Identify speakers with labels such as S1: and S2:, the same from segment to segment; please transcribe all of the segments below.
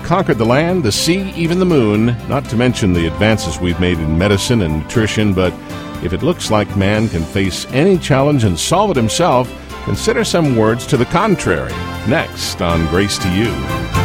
S1: conquered the land, the sea, even the moon, not to mention the advances we've made in medicine and nutrition. But if it looks like man can face any challenge and solve it himself, consider some words to the contrary. Next on Grace to You.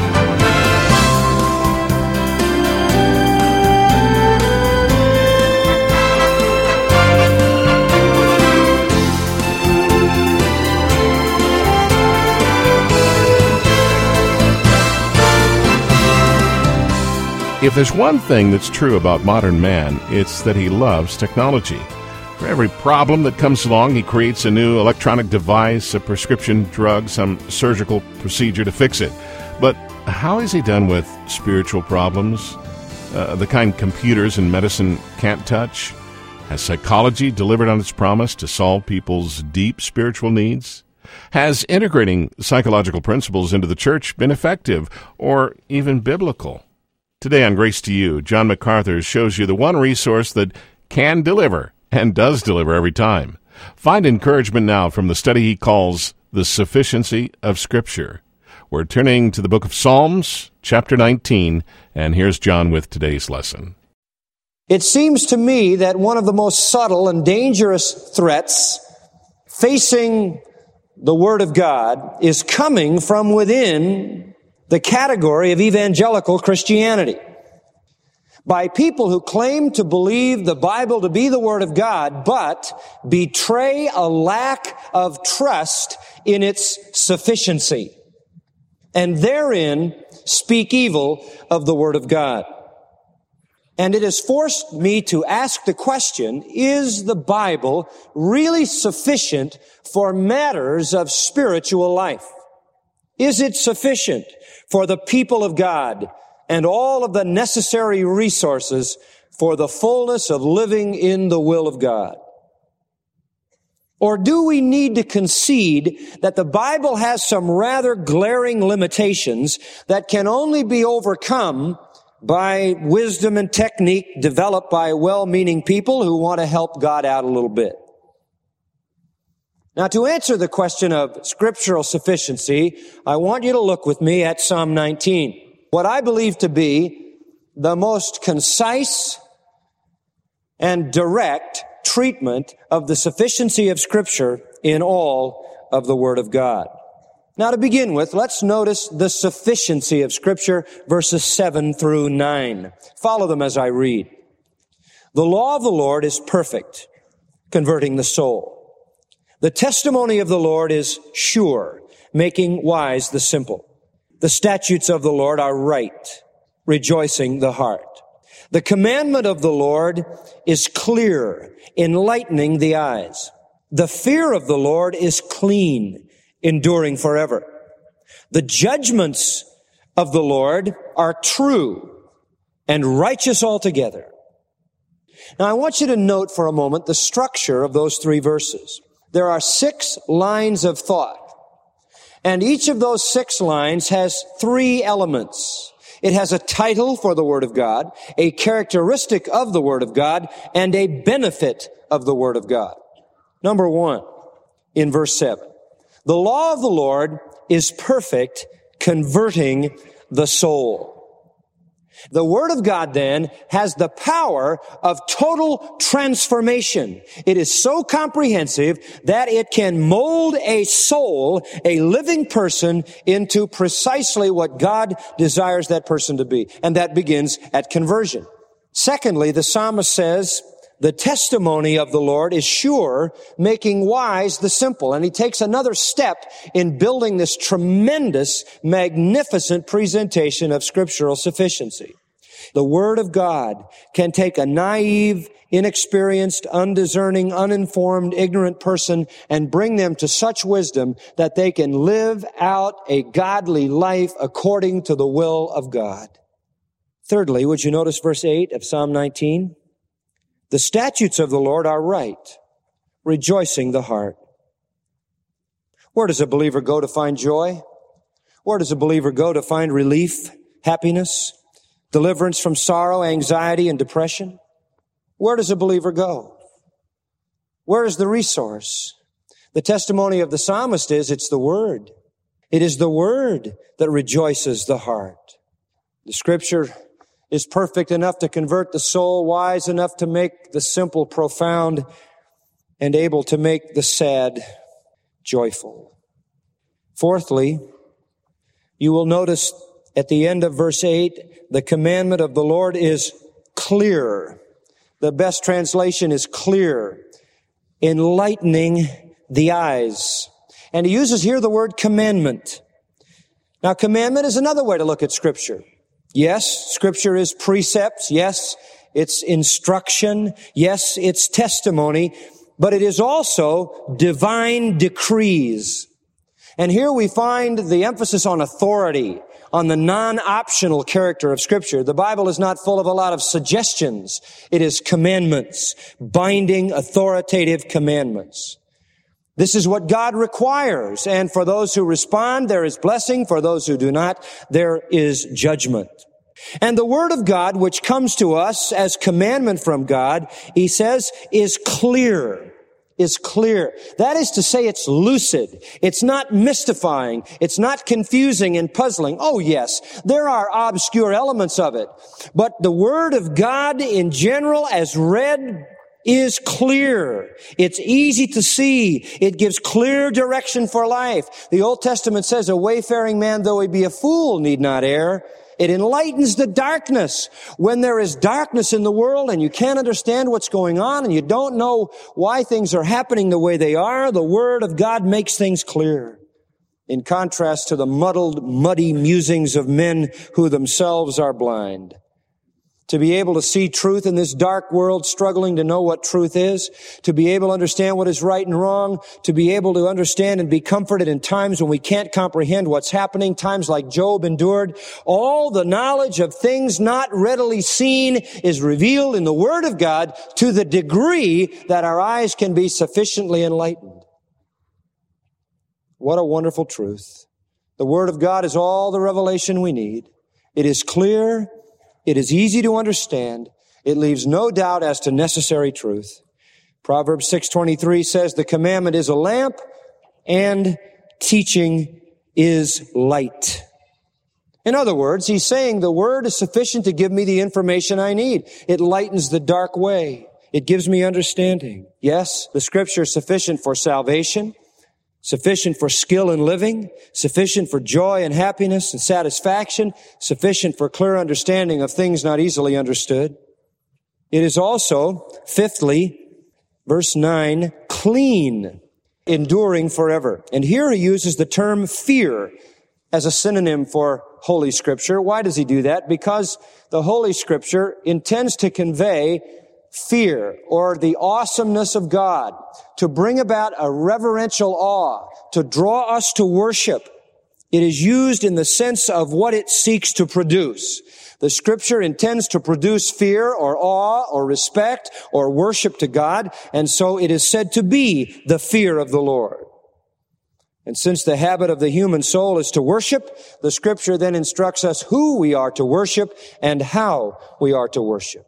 S1: If there's one thing that's true about modern man, it's that he loves technology. For every problem that comes along, he creates a new electronic device, a prescription drug, some surgical procedure to fix it. But how is he done with spiritual problems? The kind computers and medicine can't touch? Has psychology delivered on its promise to solve people's deep spiritual needs? Has integrating psychological principles into the church been effective or even biblical? Today on Grace to You, John MacArthur shows you the one resource that can deliver and does deliver every time. Find encouragement now from the study he calls The Sufficiency of Scripture. We're turning to the book of Psalms, chapter 19, and here's John with today's lesson.
S2: It seems to me that one of the most subtle and dangerous threats facing the Word of God is coming from within the category of evangelical Christianity, by people who claim to believe the Bible to be the Word of God, but betray a lack of trust in its sufficiency, and therein speak evil of the Word of God. And it has forced me to ask the question, is the Bible really sufficient for matters of spiritual life? Is it sufficient for the people of God and all of the necessary resources for the fullness of living in the will of God? Or do we need to concede that the Bible has some rather glaring limitations that can only be overcome by wisdom and technique developed by well-meaning people who want to help God out a little bit? Now, to answer the question of scriptural sufficiency, I want you to look with me at Psalm 19, what I believe to be the most concise and direct treatment of the sufficiency of Scripture in all of the Word of God. Now, to begin with, let's notice the sufficiency of Scripture, verses 7 through 9. Follow them as I read. The law of the Lord is perfect, converting the soul. The testimony of the Lord is sure, making wise the simple. The statutes of the Lord are right, rejoicing the heart. The commandment of the Lord is clear, enlightening the eyes. The fear of the Lord is clean, enduring forever. The judgments of the Lord are true and righteous altogether. Now, I want you to note for a moment the structure of those three verses. There are 6 lines of thought, and each of those 6 lines has 3 elements. It has a title for the Word of God, a characteristic of the Word of God, and a benefit of the Word of God. Number 1, in verse 7, the law of the Lord is perfect, converting the soul. The Word of God, then, has the power of total transformation. It is so comprehensive that it can mold a soul, a living person, into precisely what God desires that person to be. And that begins at conversion. Secondly, the psalmist says, the testimony of the Lord is sure, making wise the simple. And he takes another step in building this tremendous, magnificent presentation of scriptural sufficiency. The Word of God can take a naive, inexperienced, undiscerning, uninformed, ignorant person and bring them to such wisdom that they can live out a godly life according to the will of God. Thirdly, would you notice verse 8 of Psalm 19? The statutes of the Lord are right, rejoicing the heart. Where does a believer go to find joy? Where does a believer go to find relief, happiness, deliverance from sorrow, anxiety, and depression? Where does a believer go? Where is the resource? The testimony of the psalmist is it's the Word. It is the Word that rejoices the heart. The Scripture is perfect enough to convert the soul, wise enough to make the simple profound, and able to make the sad joyful. Fourthly, you will notice at the end of verse 8, the commandment of the Lord is clear. The best translation is clear, enlightening the eyes. And he uses here the word commandment. Now, commandment is another way to look at Scripture. Yes, Scripture is precepts. Yes, it's instruction. Yes, it's testimony. But it is also divine decrees. And here we find the emphasis on authority, on the non-optional character of Scripture. The Bible is not full of a lot of suggestions. It is commandments, binding, authoritative commandments. This is what God requires. And for those who respond, there is blessing. For those who do not, there is judgment. And the Word of God, which comes to us as commandment from God, he says, is clear. Is clear. That is to say, it's lucid. It's not mystifying. It's not confusing and puzzling. Oh, yes, there are obscure elements of it. But the Word of God in general, as read, is clear. It's easy to see. It gives clear direction for life. The Old Testament says, a wayfaring man, though he be a fool, need not err. It enlightens the darkness. When there is darkness in the world and you can't understand what's going on and you don't know why things are happening the way they are, the Word of God makes things clear. In contrast to the muddled, muddy musings of men who themselves are blind. To be able to see truth in this dark world, struggling to know what truth is, to be able to understand what is right and wrong, to be able to understand and be comforted in times when we can't comprehend what's happening, times like Job endured. All the knowledge of things not readily seen is revealed in the Word of God to the degree that our eyes can be sufficiently enlightened. What a wonderful truth. The Word of God is all the revelation we need. It is clear. It is easy to understand. It leaves no doubt as to necessary truth. Proverbs 6:23 says, the commandment is a lamp and teaching is light. In other words, he's saying the Word is sufficient to give me the information I need. It lightens the dark way. It gives me understanding. Yes, the Scripture is sufficient for salvation, sufficient for skill in living, sufficient for joy and happiness and satisfaction, sufficient for clear understanding of things not easily understood. It is also, fifthly, verse 9, clean, enduring forever. And here he uses the term fear as a synonym for Holy Scripture. Why does he do that? Because the Holy Scripture intends to convey fear or the awesomeness of God, to bring about a reverential awe, to draw us to worship. It is used in the sense of what it seeks to produce. The Scripture intends to produce fear or awe or respect or worship to God, and so it is said to be the fear of the Lord. And since the habit of the human soul is to worship, the Scripture then instructs us who we are to worship and how we are to worship.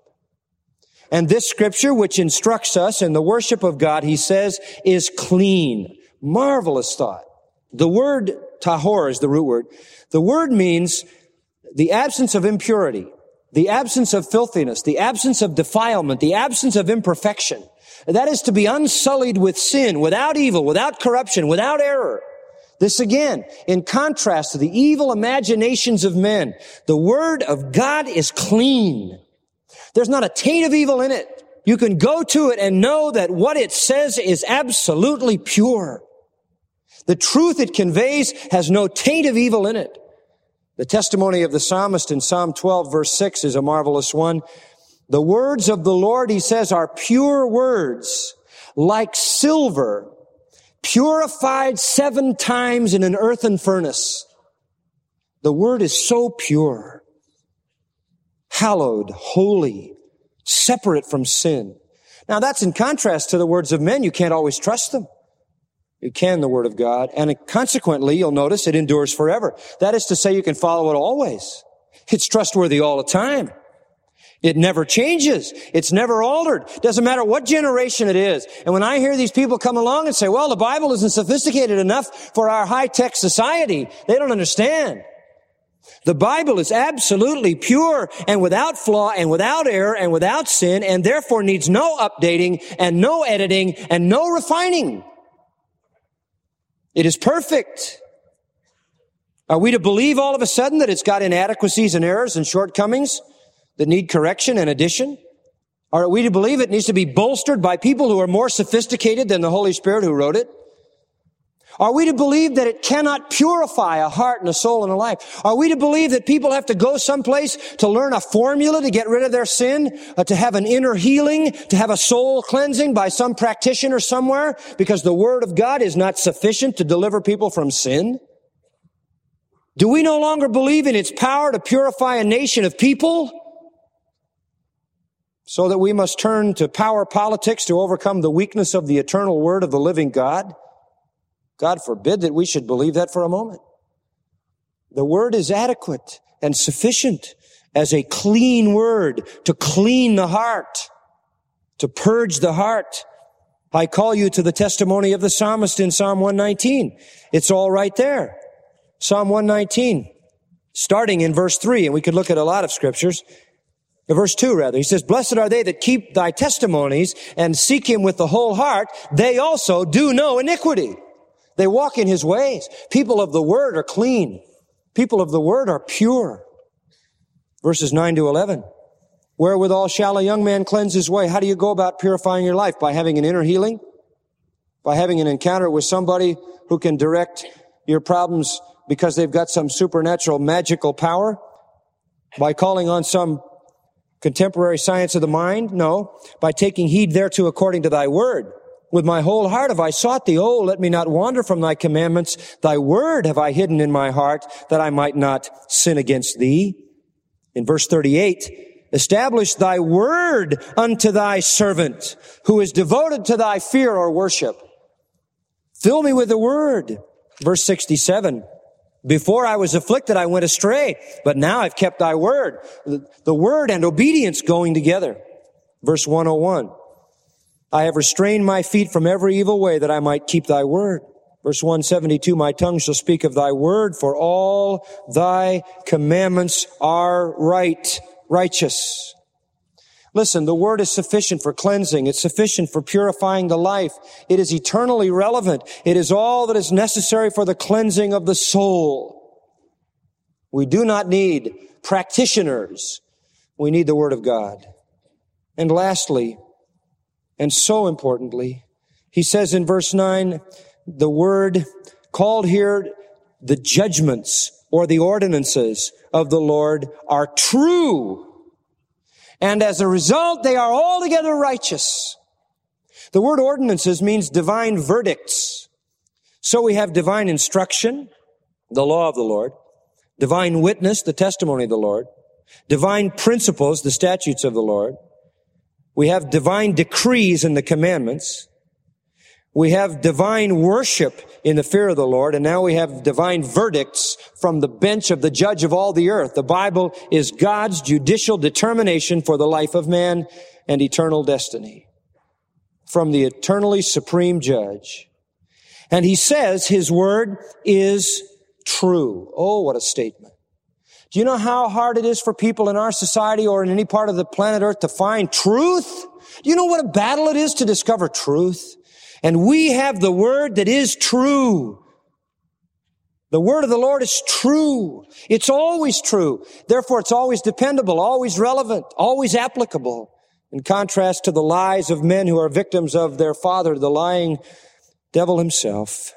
S2: And this Scripture, which instructs us in the worship of God, he says, is clean. Marvelous thought. The word tahor is the root word. The word means the absence of impurity, the absence of filthiness, the absence of defilement, the absence of imperfection. That is to be unsullied with sin, without evil, without corruption, without error. This again, in contrast to the evil imaginations of men, the Word of God is clean. There's not a taint of evil in it. You can go to it and know that what it says is absolutely pure. The truth it conveys has no taint of evil in it. The testimony of the psalmist in Psalm 12, verse 6 is a marvelous one. The words of the Lord, he says, are pure words, like silver, purified 7 times in an earthen furnace. The Word is so pure. Hallowed, holy, separate from sin. Now that's in contrast to the words of men. You can't always trust them. You can the Word of God, and consequently, you'll notice it endures forever. That is to say, you can follow it always. It's trustworthy all the time. It never changes. It's never altered. Doesn't matter what generation it is. And when I hear these people come along and say, well, the Bible isn't sophisticated enough for our high-tech society, they don't understand. The Bible is absolutely pure and without flaw and without error and without sin, and therefore needs no updating and no editing and no refining. It is perfect. Are we to believe all of a sudden that it's got inadequacies and errors and shortcomings that need correction and addition? Or are we to believe it needs to be bolstered by people who are more sophisticated than the Holy Spirit who wrote it? Are we to believe that it cannot purify a heart and a soul and a life? Are we to believe that people have to go someplace to learn a formula to get rid of their sin, to have an inner healing, to have a soul cleansing by some practitioner somewhere because the Word of God is not sufficient to deliver people from sin? Do we no longer believe in its power to purify a nation of people so that we must turn to power politics to overcome the weakness of the eternal Word of the living God? God forbid that we should believe that for a moment. The Word is adequate and sufficient as a clean Word to clean the heart, to purge the heart. I call you to the testimony of the psalmist in Psalm 119. It's all right there. Psalm 119, starting in verse 3, and we could look at a lot of scriptures. Verse 2, rather. He says, "Blessed are they that keep thy testimonies and seek him with the whole heart. They also do no iniquity." They walk in his ways. People of the Word are clean. People of the Word are pure. Verses 9 to 11. "Wherewithal shall a young man cleanse his way?" How do you go about purifying your life? By having an inner healing? By having an encounter with somebody who can direct your problems because they've got some supernatural magical power? By calling on some contemporary science of the mind? No. By taking heed thereto according to thy word. "With my whole heart have I sought thee. Oh, let me not wander from thy commandments. Thy word have I hidden in my heart, that I might not sin against thee." In verse 38, "Establish thy word unto thy servant, who is devoted to thy fear or worship." Fill me with the word. Verse 67, "Before I was afflicted, I went astray, but now I've kept thy word." The word and obedience going together. Verse 101, "I have restrained my feet from every evil way, that I might keep thy word." Verse 172, "My tongue shall speak of thy word, for all thy commandments are righteous." Listen, the word is sufficient for cleansing. It's sufficient for purifying the life. It is eternally relevant. It is all that is necessary for the cleansing of the soul. We do not need practitioners. We need the Word of God. And lastly, and so importantly, he says in verse 9, the word called here the judgments or the ordinances of the Lord are true. And as a result, they are altogether righteous. The word ordinances means divine verdicts. So we have divine instruction, the law of the Lord, divine witness, the testimony of the Lord, divine principles, the statutes of the Lord. We have divine decrees in the commandments. We have divine worship in the fear of the Lord, and now we have divine verdicts from the bench of the judge of all the earth. The Bible is God's judicial determination for the life of man and eternal destiny from the eternally supreme judge. And he says his word is true. Oh, what a statement. Do you know how hard it is for people in our society or in any part of the planet Earth to find truth? Do you know what a battle it is to discover truth? And we have the word that is true. The word of the Lord is true. It's always true. Therefore, it's always dependable, always relevant, always applicable. In contrast to the lies of men who are victims of their father, the lying devil himself.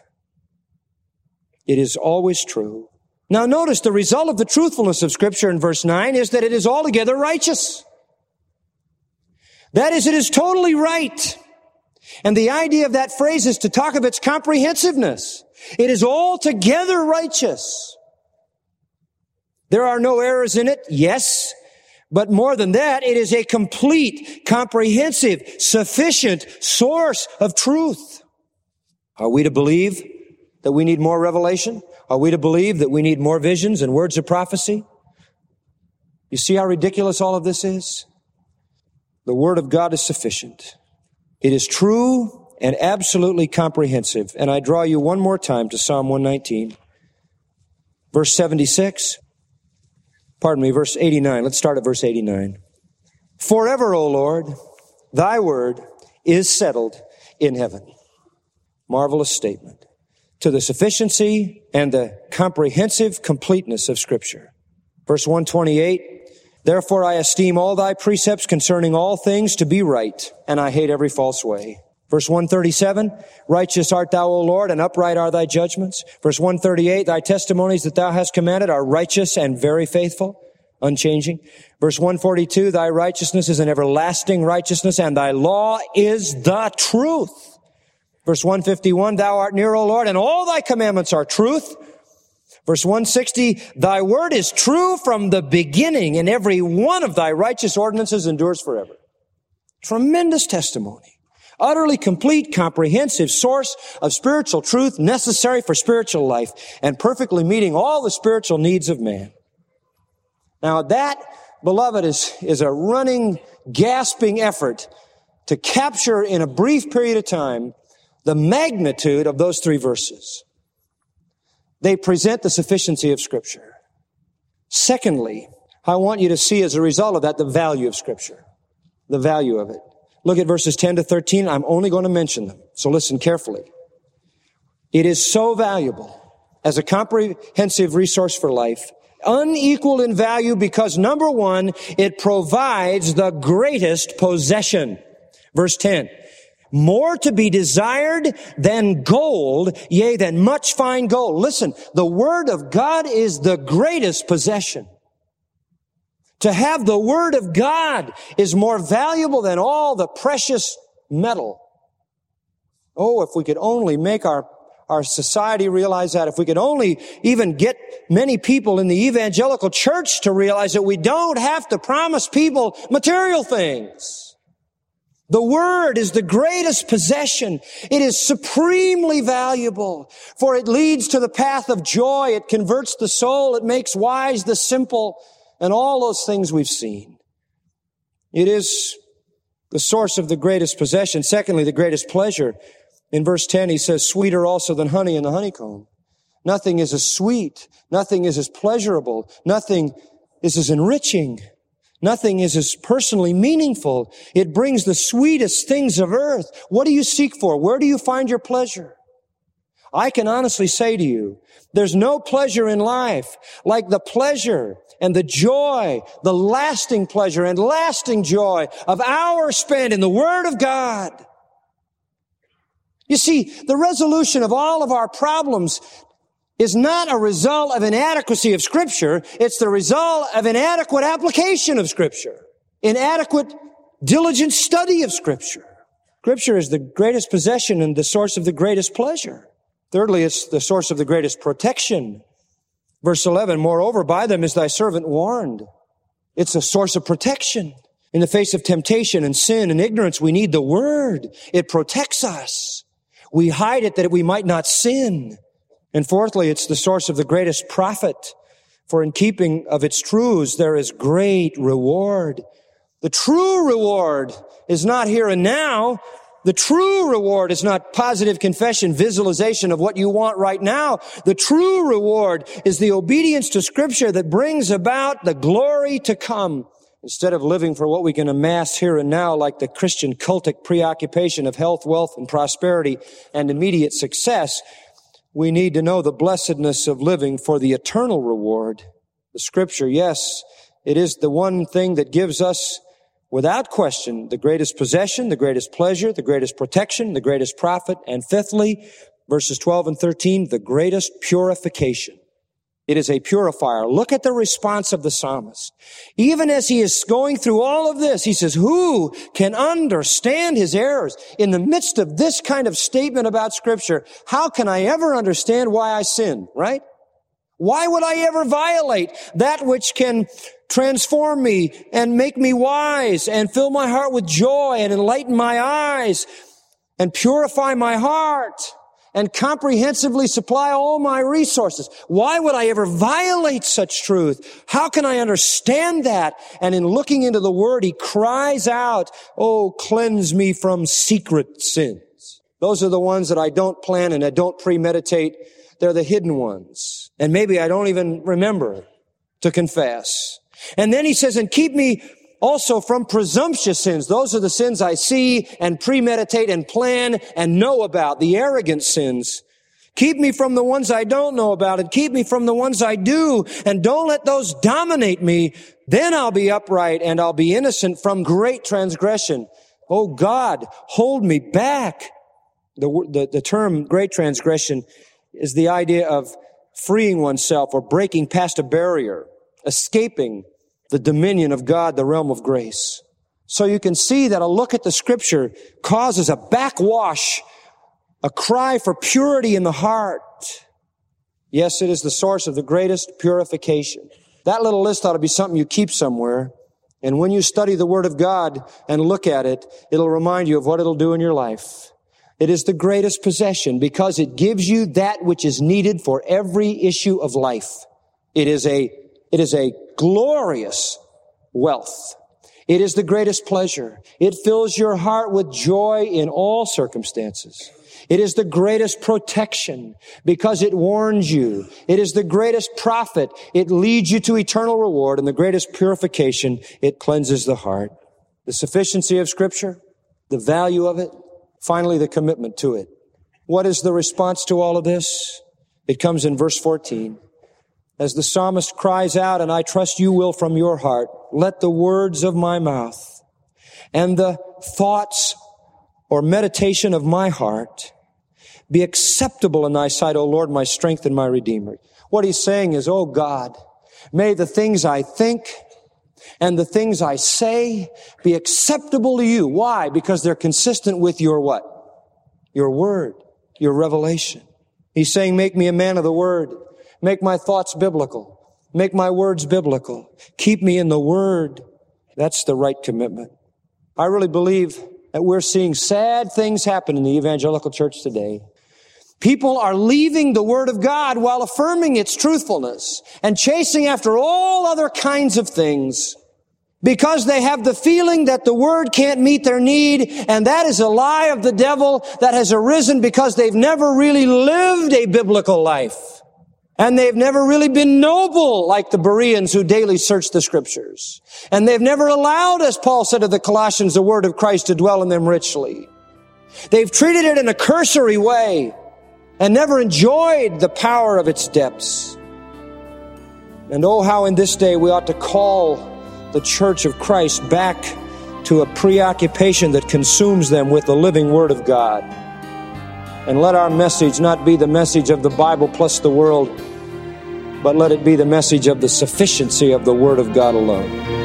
S2: It is always true. Now notice the result of the truthfulness of Scripture in verse 9 is that it is altogether righteous. That is, it is totally right. And the idea of that phrase is to talk of its comprehensiveness. It is altogether righteous. There are no errors in it, yes. But more than that, it is a complete, comprehensive, sufficient source of truth. Are we to believe that we need more revelation? Are we to believe that we need more visions and words of prophecy? You see how ridiculous all of this is? The Word of God is sufficient. It is true and absolutely comprehensive. And I draw you one more time to Psalm 119, verse 76. verse 89. Let's start at verse 89. Forever, O Lord, thy word is settled in heaven. Marvelous statement. To the sufficiency and the comprehensive completeness of Scripture. Verse 128, therefore I esteem all thy precepts concerning all things to be right, and I hate every false way. Verse 137, righteous art thou, O Lord, and upright are thy judgments. Verse 138, thy testimonies that thou hast commanded are righteous and very faithful, unchanging. Verse 142, thy righteousness is an everlasting righteousness, and thy law is the truth. Verse 151, thou art near, O Lord, and all thy commandments are truth. Verse 160, thy word is true from the beginning, and every one of thy righteous ordinances endures forever. Tremendous testimony. Utterly complete, comprehensive source of spiritual truth necessary for spiritual life, and perfectly meeting all the spiritual needs of man. Now that, beloved, is a running, gasping effort to capture in a brief period of time the magnitude of those three verses. They present the sufficiency of Scripture. Secondly, I want you to see as a result of that the value of Scripture. The value of it. Look at verses 10 to 13. I'm only going to mention them, so listen carefully. It is so valuable as a comprehensive resource for life, unequaled in value because, number one, it provides the greatest possession. Verse 10. More to be desired than gold, yea, than much fine gold. Listen, the Word of God is the greatest possession. To have the Word of God is more valuable than all the precious metal. Oh, if we could only make our society realize that. If we could only even get many people in the evangelical church to realize that we don't have to promise people material things. The Word is the greatest possession. It is supremely valuable, for it leads to the path of joy. It converts the soul. It makes wise the simple, and all those things we've seen. It is the source of the greatest possession. Secondly, the greatest pleasure. In verse 10, he says, sweeter also than honey in the honeycomb. Nothing is as sweet. Nothing is as pleasurable. Nothing is as enriching. Nothing is as personally meaningful. It brings the sweetest things of earth. What do you seek for? Where do you find your pleasure? I can honestly say to you, there's no pleasure in life like the pleasure and the joy, the lasting pleasure and lasting joy of hours spent in the Word of God. You see, the resolution of all of our problems is not a result of inadequacy of Scripture. It's the result of inadequate application of Scripture. Inadequate, diligent study of Scripture. Scripture is the greatest possession and the source of the greatest pleasure. Thirdly, it's the source of the greatest protection. Verse 11, moreover, by them is thy servant warned. It's a source of protection. In the face of temptation and sin and ignorance, we need the Word. It protects us. We hide it that we might not sin. And fourthly, it's the source of the greatest profit, for in keeping of its truths, there is great reward. The true reward is not here and now. The true reward is not positive confession, visualization of what you want right now. The true reward is the obedience to Scripture that brings about the glory to come. Instead of living for what we can amass here and now, like the Christian cultic preoccupation of health, wealth, and prosperity and immediate success, we need to know the blessedness of living for the eternal reward. The Scripture, yes, it is the one thing that gives us, without question, the greatest possession, the greatest pleasure, the greatest protection, the greatest profit, and fifthly, verses 12 and 13, the greatest purification. It is a purifier. Look at the response of the psalmist. Even as he is going through all of this, he says, who can understand his errors? In the midst of this kind of statement about Scripture, how can I ever understand why I sin, right? Why would I ever violate that which can transform me and make me wise and fill my heart with joy and enlighten my eyes and purify my heart and comprehensively supply all my resources? Why would I ever violate such truth? How can I understand that? And in looking into the Word, he cries out, oh, cleanse me from secret sins. Those are the ones that I don't plan and I don't premeditate. They're the hidden ones. And maybe I don't even remember. to confess. And then he says, and keep me also from presumptuous sins. Those are the sins I see and premeditate and plan and know about, the arrogant sins. Keep me from the ones I don't know about, and keep me from the ones I do, and don't let those dominate me. Then I'll be upright and I'll be innocent from great transgression. Oh God, hold me back. The term great transgression is the idea of freeing oneself or breaking past a barrier, escaping the dominion of God, the realm of grace. So you can see that a look at the Scripture causes a backwash, a cry for purity in the heart. Yes, it is the source of the greatest purification. That little list ought to be something you keep somewhere. And when you study the Word of God and look at it, it'll remind you of what it'll do in your life. It is the greatest possession because it gives you that which is needed for every issue of life. It is a glorious wealth. It is the greatest pleasure. It fills your heart with joy in all circumstances. It is the greatest protection because it warns you. It is the greatest profit. It leads you to eternal reward, and the greatest purification. It cleanses the heart. The sufficiency of Scripture, the value of it, finally the commitment to it. What is the response to all of this? It comes in verse 14. As the psalmist cries out, and I trust you will from your heart, let the words of my mouth and the thoughts or meditation of my heart be acceptable in thy sight, O Lord, my strength and my Redeemer. What he's saying is, oh God, may the things I think and the things I say be acceptable to you. Why? Because they're consistent with your what? Your word, your revelation. He's saying, make me a man of the word. Make my thoughts biblical. Make my words biblical. Keep me in the Word. That's the right commitment. I really believe that we're seeing sad things happen in the evangelical church today. People are leaving the Word of God while affirming its truthfulness and chasing after all other kinds of things because they have the feeling that the Word can't meet their need, and that is a lie of the devil that has arisen because they've never really lived a biblical life. And they've never really been noble like the Bereans who daily search the Scriptures. And they've never allowed, as Paul said to the Colossians, the Word of Christ to dwell in them richly. They've treated it in a cursory way and never enjoyed the power of its depths. And oh, how in this day we ought to call the Church of Christ back to a preoccupation that consumes them with the living Word of God. And let our message not be the message of the Bible plus the world, but let it be the message of the sufficiency of the Word of God alone.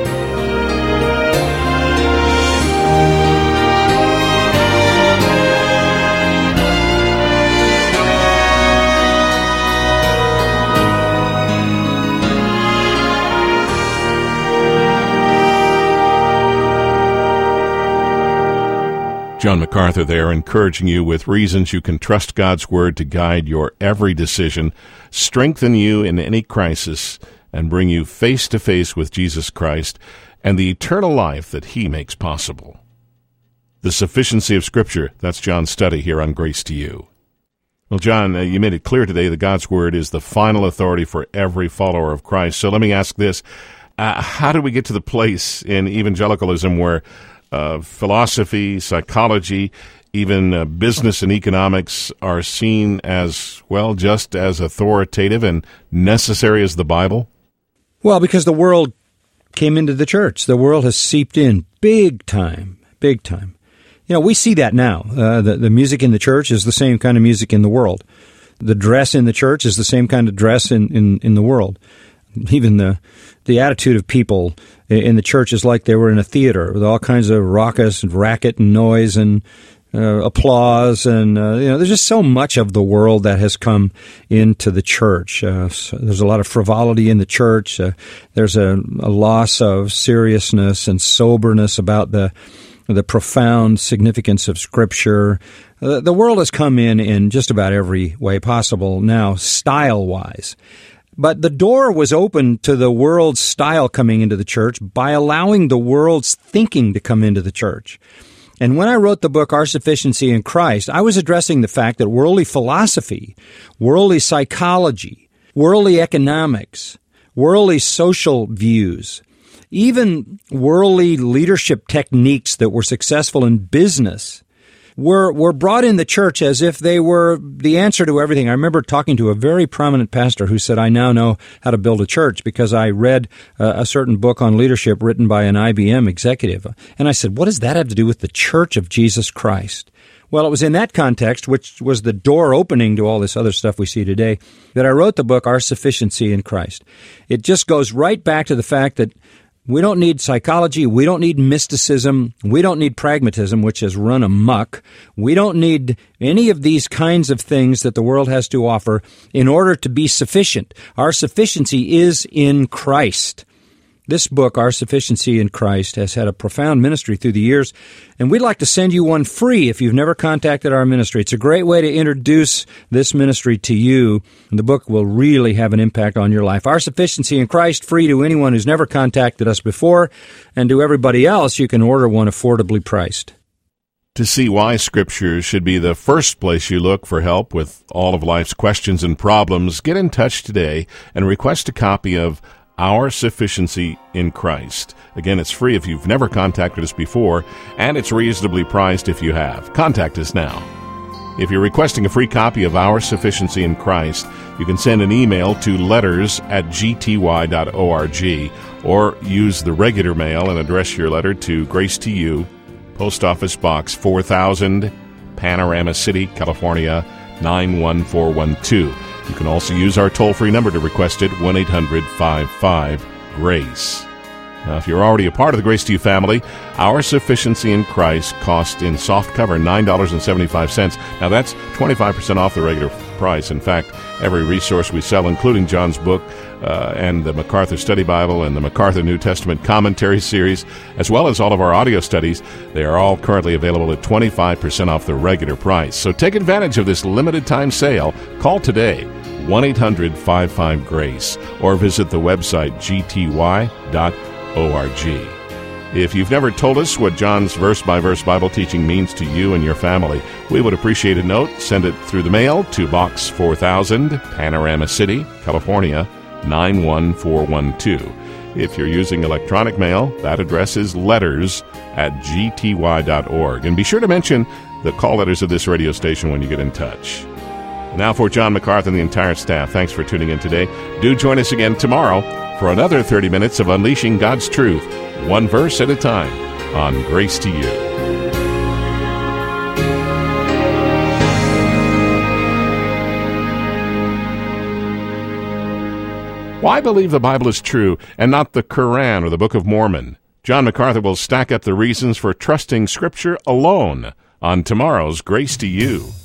S1: John MacArthur there, encouraging you with reasons you can trust God's Word to guide your every decision, strengthen you in any crisis, and bring you face to face with Jesus Christ and the eternal life that He makes possible. The sufficiency of Scripture, that's John's study here on Grace to You. Well, John, you made it clear today that God's Word is the final authority for every follower of Christ. So let me ask this. How do we get to the place in evangelicalism where philosophy, psychology, even business and economics are seen as, well, just as authoritative and necessary as the Bible?
S3: Well, because the world came into the church. The world has seeped in big time, big time. You know, we see that now. The music in the church is the same kind of music in the world. The dress in the church is the same kind of dress in the world. Even the attitude of people in the church is like they were in a theater with all kinds of raucous and racket and noise and applause, and there's just so much of the world that has come into the church. So there's a lot of frivolity in the church. There's a loss of seriousness and soberness about the profound significance of Scripture. The world has come in just about every way possible now, style-wise. But the door was open to the world's style coming into the church by allowing the world's thinking to come into the church. And when I wrote the book, Our Sufficiency in Christ, I was addressing the fact that worldly philosophy, worldly psychology, worldly economics, worldly social views, even worldly leadership techniques that were successful in business were brought in the church as if they were the answer to everything. I remember talking to a very prominent pastor who said, I now know how to build a church because I read a certain book on leadership written by an IBM executive. And I said, what does that have to do with the Church of Jesus Christ? Well, it was in that context, which was the door opening to all this other stuff we see today, that I wrote the book, Our Sufficiency in Christ. It just goes right back to the fact that we don't need psychology, we don't need mysticism, we don't need pragmatism, which has run amok. We don't need any of these kinds of things that the world has to offer in order to be sufficient. Our sufficiency is in Christ. This book, Our Sufficiency in Christ, has had a profound ministry through the years, and we'd like to send you one free if you've never contacted our ministry. It's a great way to introduce this ministry to you, and the book will really have an impact on your life. Our Sufficiency in Christ, free to anyone who's never contacted us before, and to everybody else, you can order one affordably priced.
S1: To see why Scripture should be the first place you look for help with all of life's questions and problems, get in touch today and request a copy of Our Sufficiency in Christ. Again, it's free if you've never contacted us before, and it's reasonably priced if you have. Contact us now. If you're requesting a free copy of Our Sufficiency in Christ, you can send an email to letters@gty.org or use the regular mail and address your letter to Grace to You, Post Office Box 4000, Panorama City, California, 91412. You can also use our toll-free number to request it, 1-800-55-GRACE. Now, if you're already a part of the Grace to You family, Our Sufficiency in Christ costs in soft cover $9.75. Now, that's 25% off the regular price. In fact, every resource we sell, including John's book and the MacArthur Study Bible and the MacArthur New Testament Commentary Series, as well as all of our audio studies, they are all currently available at 25% off the regular price. So take advantage of this limited-time sale. Call today, 1-800-55-GRACE, or visit the website gty.org. If you've never told us what John's verse-by-verse Bible teaching means to you and your family, we would appreciate a note. Send it through the mail to Box 4000, Panorama City, California, 91412. If you're using electronic mail, that address is letters@gty.org. And be sure to mention the call letters of this radio station when you get in touch. Now for John MacArthur and the entire staff, thanks for tuning in today. Do join us again tomorrow for another 30 minutes of unleashing God's truth, one verse at a time, on Grace to You. Why believe the Bible is true and not the Quran or the Book of Mormon? John MacArthur will stack up the reasons for trusting Scripture alone on tomorrow's Grace to You.